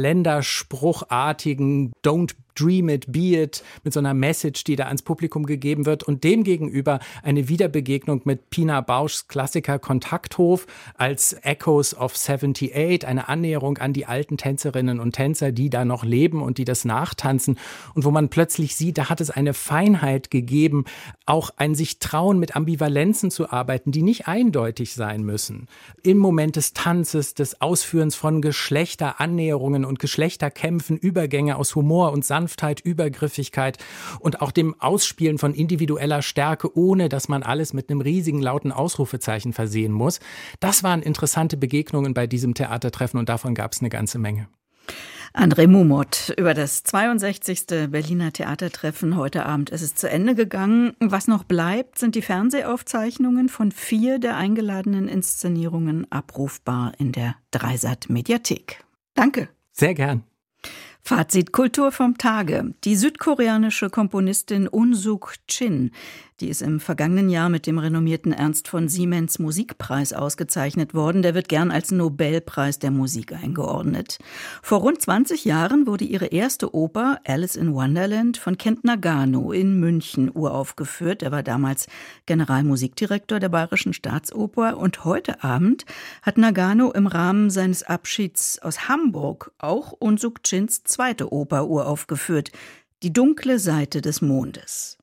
S7: kalenderspruchartigen Don't Dream it, be it, mit so einer Message, die da ans Publikum gegeben wird. Und demgegenüber eine Wiederbegegnung mit Pina Bauschs Klassiker Kontakthof als Echoes of 78, eine Annäherung an die alten Tänzerinnen und Tänzer, die da noch leben und die das nachtanzen. Und wo man plötzlich sieht, da hat es eine Feinheit gegeben, auch ein sich trauen, mit Ambivalenzen zu arbeiten, die nicht eindeutig sein müssen. Im Moment des Tanzes, des Ausführens von Geschlechterannäherungen und Geschlechterkämpfen, Übergänge aus Humor und Sanftheit, Übergriffigkeit und auch dem Ausspielen von individueller Stärke, ohne dass man alles mit einem riesigen lauten Ausrufezeichen versehen muss. Das waren interessante Begegnungen bei diesem Theatertreffen und davon gab es eine ganze Menge.
S2: André Mumot über das 62. Berliner Theatertreffen. Heute Abend ist es zu Ende gegangen. Was noch bleibt, sind die Fernsehaufzeichnungen von 4 der eingeladenen Inszenierungen abrufbar in der Dreisat-Mediathek. Danke.
S7: Sehr gern.
S2: Fazit Kultur vom Tage. Die südkoreanische Komponistin Un-Suk Chin, die ist im vergangenen Jahr mit dem renommierten Ernst von Siemens Musikpreis ausgezeichnet worden. Der wird gern als Nobelpreis der Musik eingeordnet. Vor rund 20 Jahren wurde ihre erste Oper Alice in Wonderland von Kent Nagano in München uraufgeführt. Er war damals Generalmusikdirektor der Bayerischen Staatsoper. Und heute Abend hat Nagano im Rahmen seines Abschieds aus Hamburg auch Un-Suk Chins zweite Oper uraufgeführt, Die dunkle Seite des Mondes.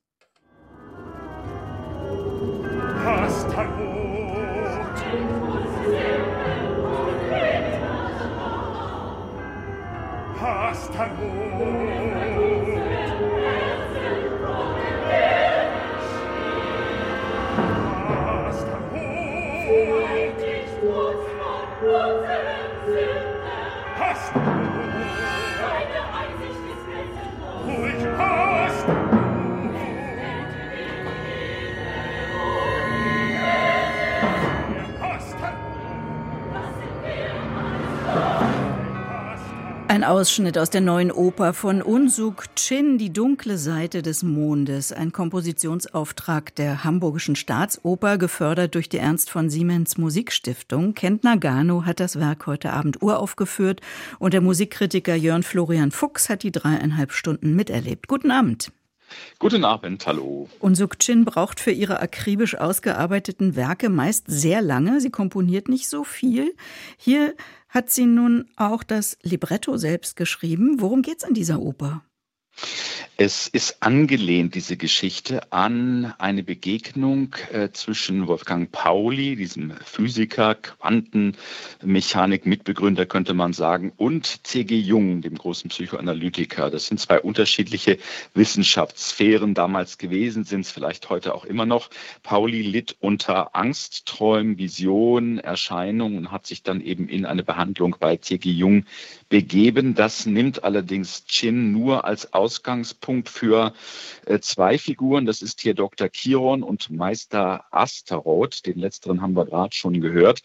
S2: Ein Ausschnitt aus der neuen Oper von Un-Suk Chin, Die dunkle Seite des Mondes, ein Kompositionsauftrag der Hamburgischen Staatsoper, gefördert durch die Ernst von Siemens Musikstiftung. Kent Nagano hat das Werk heute Abend uraufgeführt und der Musikkritiker Jörn Florian Fuchs hat die 3,5 Stunden miterlebt. Guten Abend.
S10: Guten Abend, hallo.
S2: Un-Suk Chin braucht für ihre akribisch ausgearbeiteten Werke meist sehr lange. Sie komponiert nicht so viel. Hier hat sie nun auch das Libretto selbst geschrieben. Worum geht's in dieser Oper?
S10: Es ist angelehnt, diese Geschichte, an eine Begegnung zwischen Wolfgang Pauli, diesem Physiker, Quantenmechanik-Mitbegründer könnte man sagen, und C.G. Jung, dem großen Psychoanalytiker. Das sind zwei unterschiedliche Wissenschaftssphären damals gewesen, sind es vielleicht heute auch immer noch. Pauli litt unter Angstträumen, Visionen, Erscheinungen und hat sich dann eben in eine Behandlung bei C.G. Jung begeben. Das nimmt allerdings Chin nur als Ausgangspunkt für zwei Figuren. Das ist hier Dr. Chiron und Meister Astaroth. Den letzteren haben wir gerade schon gehört.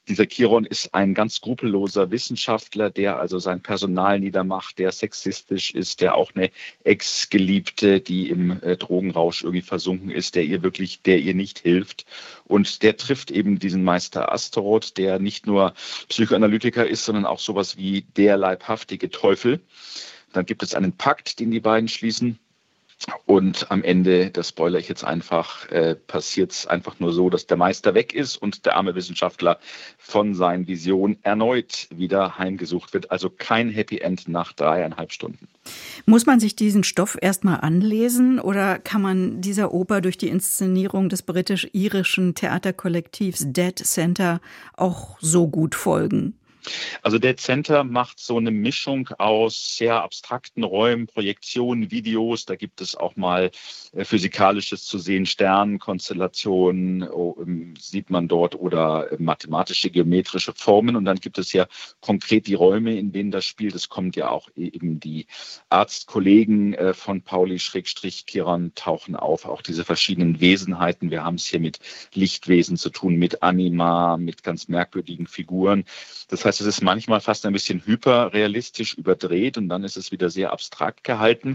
S10: Dieser Chiron ist ein ganz skrupelloser Wissenschaftler, der also sein Personal niedermacht, der sexistisch ist, der auch eine Ex-Geliebte, die im Drogenrausch irgendwie versunken ist, der ihr nicht hilft. Und der trifft eben diesen Meister Astaroth, der nicht nur Psychoanalytiker ist, sondern auch sowas wie der leibhaftige Teufel. Dann gibt es einen Pakt, den die beiden schließen. Und am Ende, das spoilere ich jetzt einfach, passiert es einfach nur so, dass der Meister weg ist und der arme Wissenschaftler von seinen Visionen erneut wieder heimgesucht wird. Also kein Happy End nach 3,5 Stunden.
S2: Muss man sich diesen Stoff erstmal anlesen oder kann man dieser Oper durch die Inszenierung des britisch-irischen Theaterkollektivs Dead Center auch so gut folgen?
S10: Also Dead Center macht so eine Mischung aus sehr abstrakten Räumen, Projektionen, Videos. Da gibt es auch mal Physikalisches zu sehen, Sternenkonstellationen sieht man dort oder mathematische, geometrische Formen. Und dann gibt es ja konkret die Räume, in denen das spielt. Es kommt ja auch eben die Arztkollegen von Pauli-Chiron tauchen auf, auch diese verschiedenen Wesenheiten. Wir haben es hier mit Lichtwesen zu tun, mit Anima, mit ganz merkwürdigen Figuren. Das heißt, es ist manchmal fast ein bisschen hyperrealistisch überdreht und dann ist es wieder sehr abstrakt gehalten.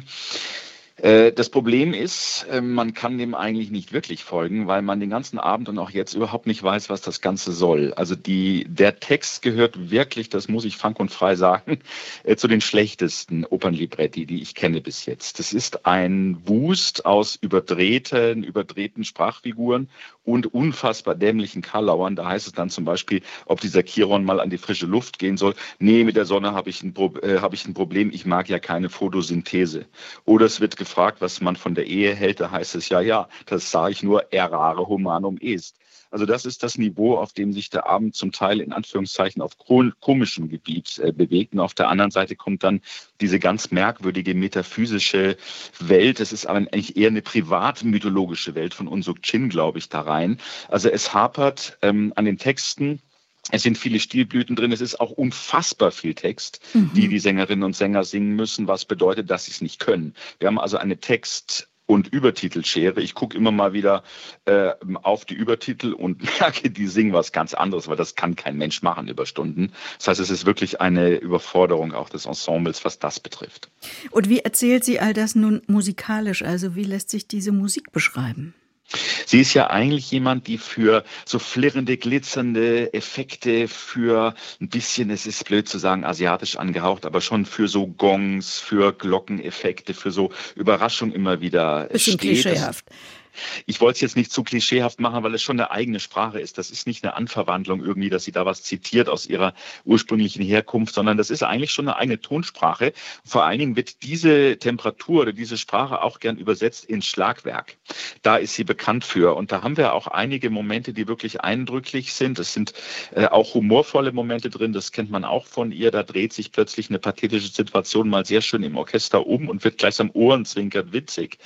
S10: Das Problem ist, man kann dem eigentlich nicht wirklich folgen, weil man den ganzen Abend und auch jetzt überhaupt nicht weiß, was das Ganze soll. Also der Text gehört wirklich, das muss ich frank und frei sagen, zu den schlechtesten Opernlibretti, die ich kenne bis jetzt. Das ist ein Wust aus überdrehten Sprachfiguren und unfassbar dämlichen Karlauern. Da heißt es dann zum Beispiel, ob dieser Chiron mal an die frische Luft gehen soll. Nee, mit der Sonne habe ich ein Problem, ich mag ja keine Photosynthese. Oder es wird gefragt, was man von der Ehe hält, da heißt es ja, das sage ich nur, errare humanum est. Also das ist das Niveau, auf dem sich der Abend zum Teil in Anführungszeichen auf komischem Gebiet bewegt. Und auf der anderen Seite kommt dann diese ganz merkwürdige metaphysische Welt. Es ist aber eigentlich eher eine privatmythologische Welt von Unsuk Chin, glaube ich, da rein. Also es hapert an den Texten. Es sind viele Stilblüten drin, es ist auch unfassbar viel Text, die Sängerinnen und Sänger singen müssen, was bedeutet, dass sie es nicht können. Wir haben also eine Text- und Übertitelschere. Ich gucke immer mal wieder auf die Übertitel und merke, die singen was ganz anderes, weil das kann kein Mensch machen über Stunden. Das heißt, es ist wirklich eine Überforderung auch des Ensembles, was das betrifft.
S2: Und wie erzählt sie all das nun musikalisch? Also wie lässt sich diese Musik beschreiben?
S10: Sie ist ja eigentlich jemand, die für so flirrende, glitzernde Effekte, für ein bisschen, es ist blöd zu sagen, asiatisch angehaucht, aber schon für so Gongs, für Glockeneffekte, für so Überraschung immer wieder
S2: bisschen
S10: steht.
S2: Klischeehaft.
S10: Ich wollte es jetzt nicht zu klischeehaft machen, weil es schon eine eigene Sprache ist. Das ist nicht eine Anverwandlung irgendwie, dass sie da was zitiert aus ihrer ursprünglichen Herkunft, sondern das ist eigentlich schon eine eigene Tonsprache. Vor allen Dingen wird diese Temperatur oder diese Sprache auch gern übersetzt ins Schlagwerk. Da ist sie bekannt für. Und da haben wir auch einige Momente, die wirklich eindrücklich sind. Es sind auch humorvolle Momente drin. Das kennt man auch von ihr. Da dreht sich plötzlich eine pathetische Situation mal sehr schön im Orchester um und wird gleich am Ohrenzwinkern witzig.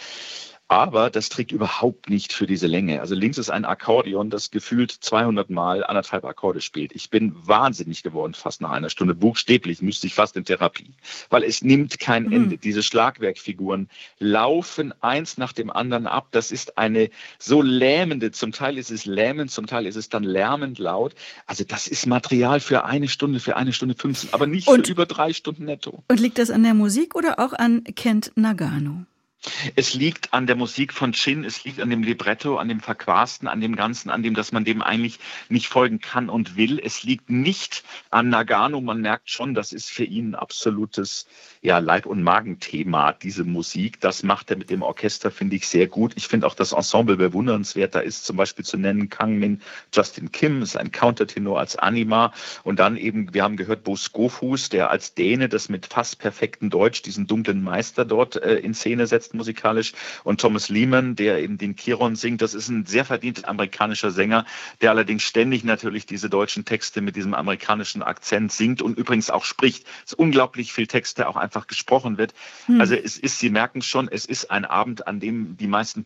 S10: Aber das trägt überhaupt nicht für diese Länge. Also links ist ein Akkordeon, das gefühlt 200 Mal 1,5 Akkorde spielt. Ich bin wahnsinnig geworden, fast nach einer Stunde. Buchstäblich müsste ich fast in Therapie. Weil es nimmt kein Ende. Diese Schlagwerkfiguren laufen eins nach dem anderen ab. Das ist eine so lähmende, zum Teil ist es lähmend, zum Teil ist es dann lärmend laut. Also das ist Material für 1 Stunde, für 1 Stunde 15, aber nicht für über 3 Stunden netto.
S2: Und liegt das an der Musik oder auch an Kent Nagano?
S10: Es liegt an der Musik von Chin, es liegt an dem Libretto, an dem Verquasten, an dem Ganzen, an dem, dass man dem eigentlich nicht folgen kann und will. Es liegt nicht an Nagano, man merkt schon, das ist für ihn ein absolutes Leib- und Magenthema, diese Musik. Das macht er mit dem Orchester, finde ich, sehr gut. Ich finde auch das Ensemble bewundernswert. Da ist zum Beispiel zu nennen Kang Min, Justin Kim, ist ein Countertenor als Anima. Und dann eben, wir haben gehört, Bo Skofus, der als Däne das mit fast perfektem Deutsch, diesen dunklen Meister dort in Szene setzt musikalisch. Und Thomas Lehman, der eben den Chiron singt. Das ist ein sehr verdienter amerikanischer Sänger, der allerdings ständig natürlich diese deutschen Texte mit diesem amerikanischen Akzent singt und übrigens auch spricht. Es ist unglaublich viel Text, der auch einfach gesprochen wird. Also Sie merken schon, es ist ein Abend, an dem die meisten Parameter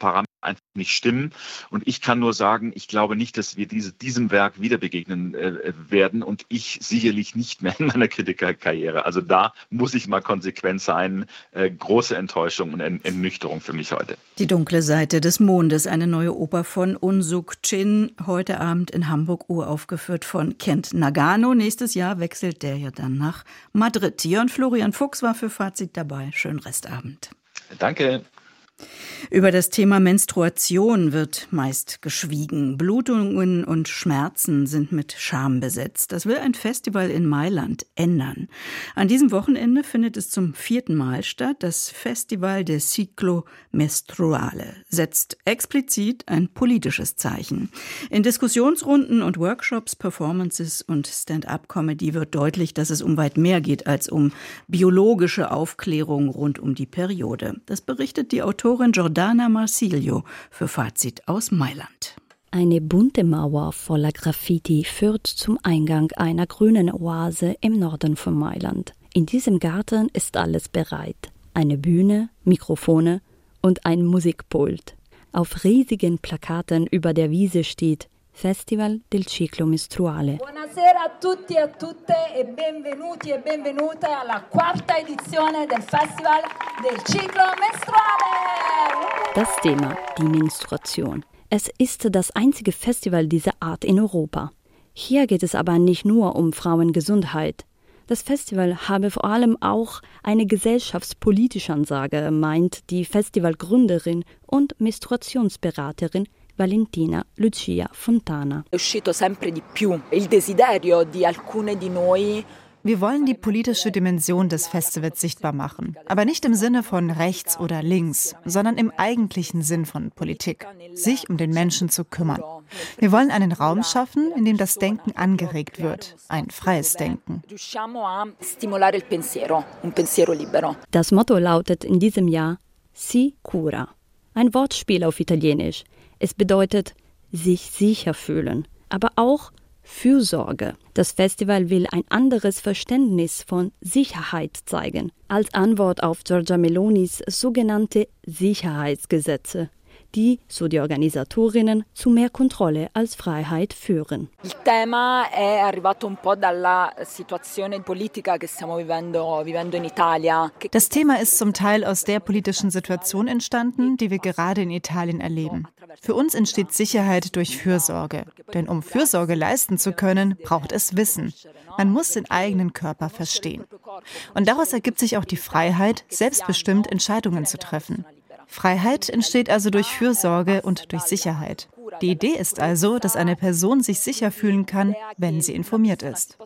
S10: einfach nicht stimmen. Und ich kann nur sagen, ich glaube nicht, dass wir diesem Werk wieder begegnen werden und ich sicherlich nicht mehr in meiner Kritikerkarriere. Also da muss ich mal konsequent sein. Große Enttäuschung und Ernüchterung für mich heute.
S2: Die dunkle Seite des Mondes, eine neue Oper von Un Suk Chin, heute Abend in Hamburg uraufgeführt von Kent Nagano. Nächstes Jahr wechselt der ja dann nach Madrid. Jörn Florian Fuchs war für Fazit dabei. Schönen Restabend.
S10: Danke.
S2: Über das Thema Menstruation wird meist geschwiegen. Blutungen und Schmerzen sind mit Scham besetzt. Das will ein Festival in Mailand ändern. An diesem Wochenende findet es zum 4. Mal statt. Das Festival del Ciclo Mestruale setzt explizit ein politisches Zeichen. In Diskussionsrunden und Workshops, Performances und Stand-up-Comedy wird deutlich, dass es um weit mehr geht als um biologische Aufklärung rund um die Periode. Das berichtet die Autorin Jordana Marsilio für Fazit aus Mailand.
S11: Eine bunte Mauer voller Graffiti führt zum Eingang einer grünen Oase im Norden von Mailand. In diesem Garten ist alles bereit. Eine Bühne, Mikrofone und ein Musikpult. Auf riesigen Plakaten über der Wiese steht Festival del Ciclo Mestruale.
S12: Buonasera a tutti e a tutte e benvenuti e benvenute alla 4ª edizione del Festival del Ciclo Mestruale.
S11: Das Thema, die Menstruation. Es ist das einzige Festival dieser Art in Europa. Hier geht es aber nicht nur um Frauengesundheit. Das Festival habe vor allem auch eine gesellschaftspolitische Ansage, meint die Festivalgründerin und Menstruationsberaterin Valentina Lucia Fontana.
S12: È uscito sempre di più il desiderio di alcune di noi.
S13: Wir wollen die politische Dimension des Festivals sichtbar machen, aber nicht im Sinne von rechts oder links, sondern im eigentlichen Sinn von Politik, sich um den Menschen zu kümmern. Wir wollen einen Raum schaffen, in dem das Denken angeregt wird, ein freies Denken.
S11: Das Motto lautet in diesem Jahr Si cura, ein Wortspiel auf Italienisch. Es bedeutet sich sicher fühlen, aber auch Fürsorge. Das Festival will ein anderes Verständnis von Sicherheit zeigen, als Antwort auf Giorgia Melonis sogenannte Sicherheitsgesetze, die, so die Organisatorinnen, zu mehr Kontrolle als Freiheit führen.
S12: Il tema è arrivato un po' dalla situazione politica che stiamo vivendo in Italia.
S13: Das Thema ist zum Teil aus der politischen Situation entstanden, die wir gerade in Italien erleben. Für uns entsteht Sicherheit durch Fürsorge. Denn um Fürsorge leisten zu können, braucht es Wissen. Man muss den eigenen Körper verstehen. Und daraus ergibt sich auch die Freiheit, selbstbestimmt Entscheidungen zu treffen. Freiheit entsteht also durch Fürsorge und durch Sicherheit. Die Idee ist also, dass eine Person sich sicher fühlen kann, wenn sie informiert ist.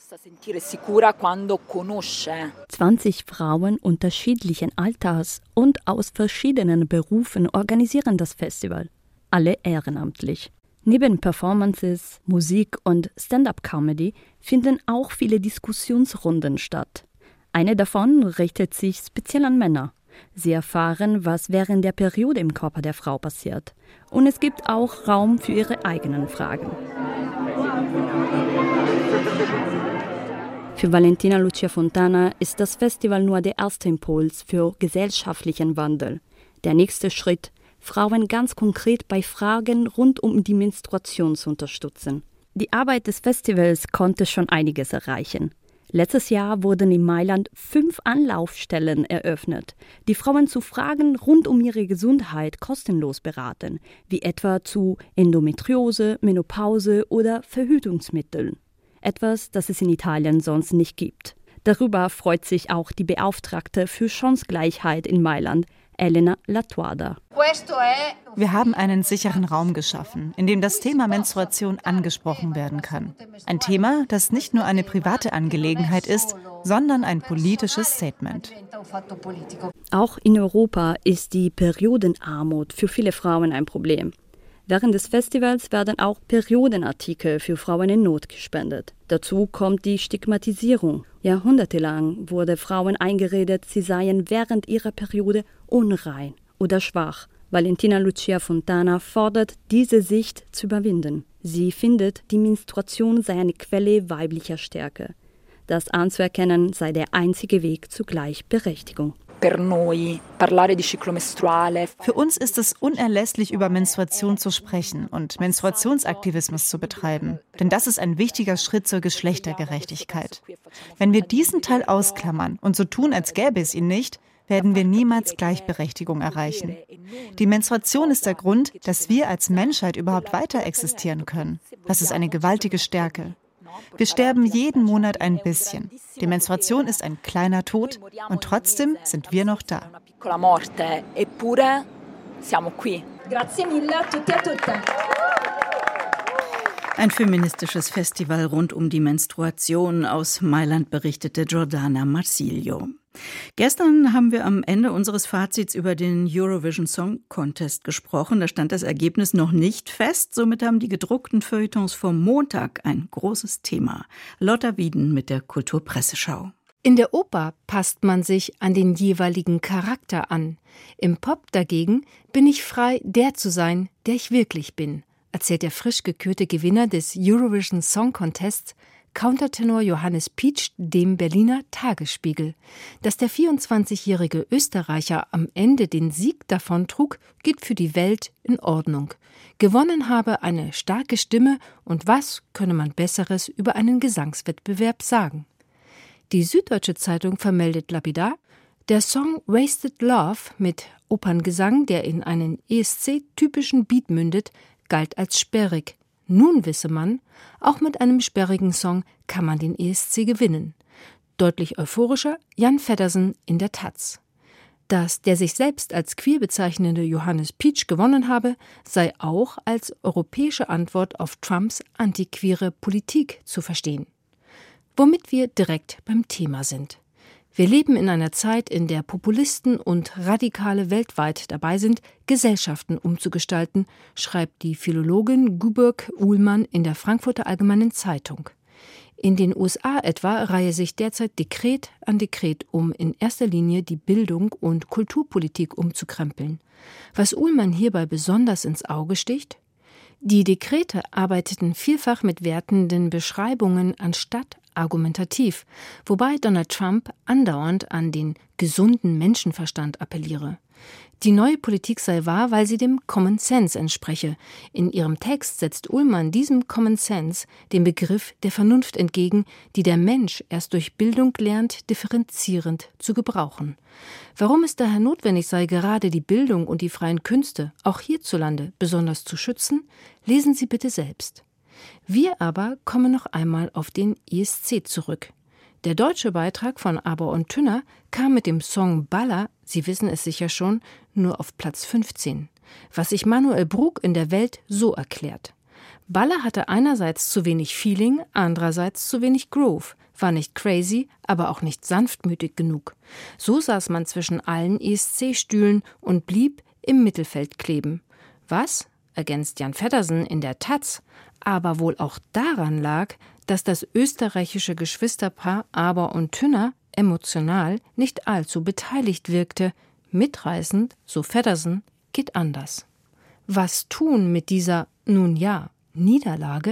S11: 20 Frauen unterschiedlichen Alters und aus verschiedenen Berufen organisieren das Festival. Alle ehrenamtlich. Neben Performances, Musik und Stand-up-Comedy finden auch viele Diskussionsrunden statt. Eine davon richtet sich speziell an Männer. Sie erfahren, was während der Periode im Körper der Frau passiert. Und es gibt auch Raum für ihre eigenen Fragen. Für Valentina Lucia Fontana ist das Festival nur der erste Impuls für gesellschaftlichen Wandel. Der nächste Schritt, Frauen ganz konkret bei Fragen rund um die Menstruation zu unterstützen. Die Arbeit des Festivals konnte schon einiges erreichen. Letztes Jahr wurden in Mailand 5 Anlaufstellen eröffnet, die Frauen zu Fragen rund um ihre Gesundheit kostenlos beraten, wie etwa zu Endometriose, Menopause oder Verhütungsmitteln. Etwas, das es in Italien sonst nicht gibt. Darüber freut sich auch die Beauftragte für Chancengleichheit in Mailand, Elena Latuada.
S13: Wir haben einen sicheren Raum geschaffen, in dem das Thema Menstruation angesprochen werden kann. Ein Thema, das nicht nur eine private Angelegenheit ist, sondern ein politisches Statement.
S11: Auch in Europa ist die Periodenarmut für viele Frauen ein Problem. Während des Festivals werden auch Periodenartikel für Frauen in Not gespendet. Dazu kommt die Stigmatisierung. Jahrhundertelang wurde Frauen eingeredet, sie seien während ihrer Periode unrein oder schwach. Valentina Lucia Fontana fordert, diese Sicht zu überwinden. Sie findet, die Menstruation sei eine Quelle weiblicher Stärke. Das anzuerkennen sei der einzige Weg zur Gleichberechtigung.
S13: Für uns ist es unerlässlich, über Menstruation zu sprechen und Menstruationsaktivismus zu betreiben. Denn das ist ein wichtiger Schritt zur Geschlechtergerechtigkeit. Wenn wir diesen Teil ausklammern und so tun, als gäbe es ihn nicht, werden wir niemals Gleichberechtigung erreichen. Die Menstruation ist der Grund, dass wir als Menschheit überhaupt weiter existieren können. Das ist eine gewaltige Stärke. Wir sterben jeden Monat ein bisschen. Die Menstruation ist ein kleiner Tod und trotzdem sind wir noch da.
S2: Ein feministisches Festival rund um die Menstruation. Aus Mailand berichtete Giordana Marsilio. Gestern haben wir am Ende unseres Fazits über den Eurovision Song Contest gesprochen. Da stand das Ergebnis noch nicht fest. Somit haben die gedruckten Feuilletons vom Montag ein großes Thema. Lotta Wieden mit der Kulturpresseschau.
S14: In der Oper passt man sich an den jeweiligen Charakter an. Im Pop dagegen bin ich frei, der zu sein, der ich wirklich bin, erzählt der frisch gekürte Gewinner des Eurovision Song Contests, Countertenor Johannes Pietsch, dem Berliner Tagesspiegel. Dass der 24-jährige Österreicher am Ende den Sieg davontrug, geht für die Welt in Ordnung. Gewonnen habe eine starke Stimme und was könne man Besseres über einen Gesangswettbewerb sagen? Die Süddeutsche Zeitung vermeldet lapidar, der Song Wasted Love mit Operngesang, der in einen ESC-typischen Beat mündet, galt als sperrig. Nun wisse man, auch mit einem sperrigen Song kann man den ESC gewinnen. Deutlich euphorischer Jan Feddersen in der Taz. Dass der sich selbst als queer bezeichnende Johannes Pietsch gewonnen habe, sei auch als europäische Antwort auf Trumps antiqueere Politik zu verstehen. Womit wir direkt beim Thema sind. Wir leben in einer Zeit, in der Populisten und Radikale weltweit dabei sind, Gesellschaften umzugestalten, schreibt die Philologin Guburg Uhlmann in der Frankfurter Allgemeinen Zeitung. In den USA etwa reihe sich derzeit Dekret an Dekret, um in erster Linie die Bildung und Kulturpolitik umzukrempeln. Was Uhlmann hierbei besonders ins Auge sticht? Die Dekrete arbeiteten vielfach mit wertenden Beschreibungen anstatt argumentativ, wobei Donald Trump andauernd an den gesunden Menschenverstand appelliere. Die neue Politik sei wahr, weil sie dem Common Sense entspreche. In ihrem Text setzt Uhlmann diesem Common Sense den Begriff der Vernunft entgegen, die der Mensch erst durch Bildung lernt, differenzierend zu gebrauchen. Warum es daher notwendig sei, gerade die Bildung und die freien Künste, auch hierzulande, besonders zu schützen, lesen Sie bitte selbst. Wir aber kommen noch einmal auf den ESC zurück. Der deutsche Beitrag von Aber und Tünner kam mit dem Song Baller, Sie wissen es sicher schon, nur auf Platz 15. Was sich Manuel Brug in der Welt so erklärt. Baller hatte einerseits zu wenig Feeling, andererseits zu wenig Groove, war nicht crazy, aber auch nicht sanftmütig genug. So saß man zwischen allen ESC-Stühlen und blieb im Mittelfeld kleben. Was, ergänzt Jan Feddersen in der Taz, aber wohl auch daran lag, dass das österreichische Geschwisterpaar Aber und Tünner emotional nicht allzu beteiligt wirkte. Mitreißend, so Feddersen, geht anders. Was tun mit dieser, nun ja, Niederlage?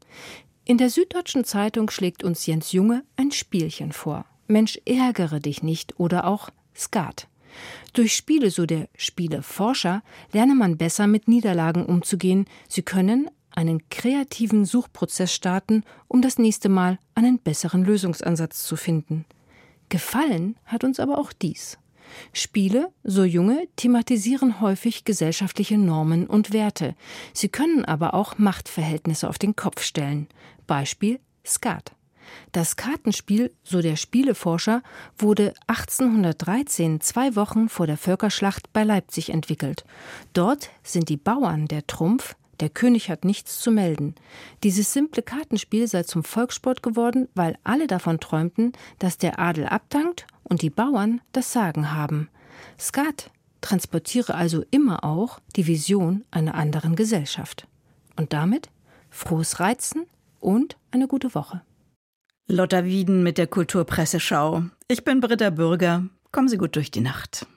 S14: In der Süddeutschen Zeitung schlägt uns Jens Junge ein Spielchen vor. Mensch, ärgere dich nicht oder auch Skat. Durch Spiele, so der Spieleforscher, lerne man besser mit Niederlagen umzugehen. Sie können einen kreativen Suchprozess starten, um das nächste Mal einen besseren Lösungsansatz zu finden. Gefallen hat uns aber auch dies. Spiele, so Junge, thematisieren häufig gesellschaftliche Normen und Werte. Sie können aber auch Machtverhältnisse auf den Kopf stellen. Beispiel Skat. Das Kartenspiel, so der Spieleforscher, wurde 1813, 2 Wochen vor der Völkerschlacht bei Leipzig entwickelt. Dort sind die Bauern der Trumpf, der König hat nichts zu melden. Dieses simple Kartenspiel sei zum Volkssport geworden, weil alle davon träumten, dass der Adel abdankt und die Bauern das Sagen haben. Skat transportiere also immer auch die Vision einer anderen Gesellschaft. Und damit frohes Reizen und eine gute Woche.
S2: Lotta Wieden mit der Kulturpresseschau. Ich bin Britta Bürger. Kommen Sie gut durch die Nacht.